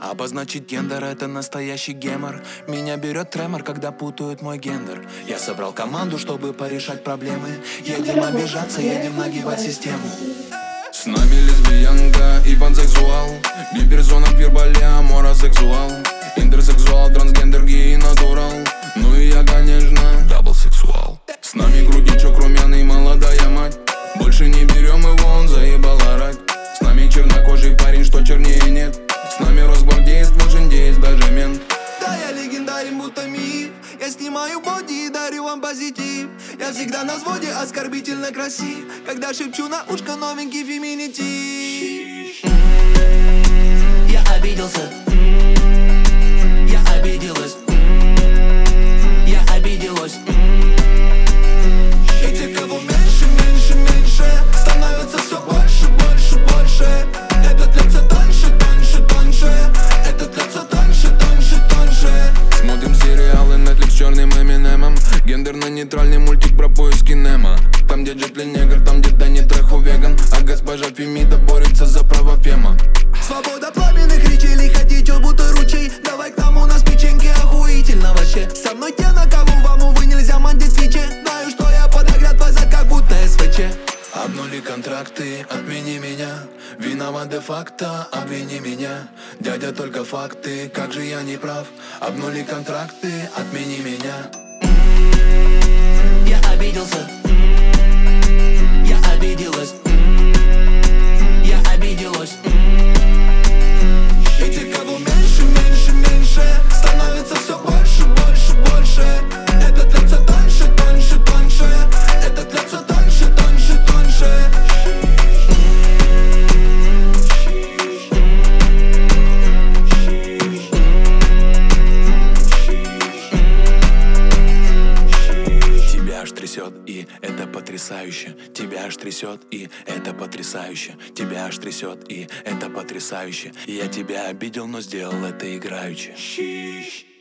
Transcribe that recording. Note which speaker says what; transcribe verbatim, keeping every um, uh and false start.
Speaker 1: Обозначить гендер — это настоящий гемор. Меня берет тремор, когда путают мой гендер. Я собрал команду, чтобы порешать проблемы. Едем обижаться, едем нагибать систему. С нами лесбиянка и пансексуал, гиперзона, квирболя, моросексуал, интерсексуал, трансгендер, гей, натурал. Ну и я, конечно, даблсексуал. С нами грудничок, румяный, молодая мать. Больше не берем его, он заебал орать. С нами чернокожий парень, что чернее нет. С нами росгвардеец, жендеец, даже мент.
Speaker 2: Да, я легендарен, будто миф. Я снимаю боди и дарю вам позитив. Я всегда на взводе, оскорбительно красив. Когда шепчу на ушко новенький феминитив. Я обиделся. Я обиделась. Я обиделась. И те, кого меньше, меньше, меньше, становятся все больше, больше, больше. Этот лед все тоньше, тоньше, тоньше. Этот лед все тоньше, тоньше, тоньше.
Speaker 1: Смотрим сериалы Netflix с черным Эминемом. Гендерно-нейтральный мультик про поиски Немо. Там, где Джет Ли негр, там, где Дани Трехо веган. А госпожа Фемида борется за права фема.
Speaker 2: Свобода пламенных речей, хотите, будто ручей. Давай к нам, у нас печеньки охуительно вообще. Со мной те, на кого вам, увы, нельзя мандить фичи. Знаю, что я подогрят твой как будто СВЧ.
Speaker 1: Обнули контракты, отмени меня. Виноват де-факто, обвини меня. Дядя, только факты, как же я не прав. Обнули контракты, отмени меня.
Speaker 2: Я обиделся. Я обиделась. Я обиделась. И те, кого меньше, меньше, меньше, становится все больше, больше, больше. Этот лед все тоньше, тоньше, тоньше. Этот лед все тоньше, тоньше, тоньше.
Speaker 1: Тебя аж трясет, и это потрясающе. Тебя аж трясет, и это потрясающе. Тебя аж трясет, и это потрясающе. Я тебя обидел, но сделал это играючи.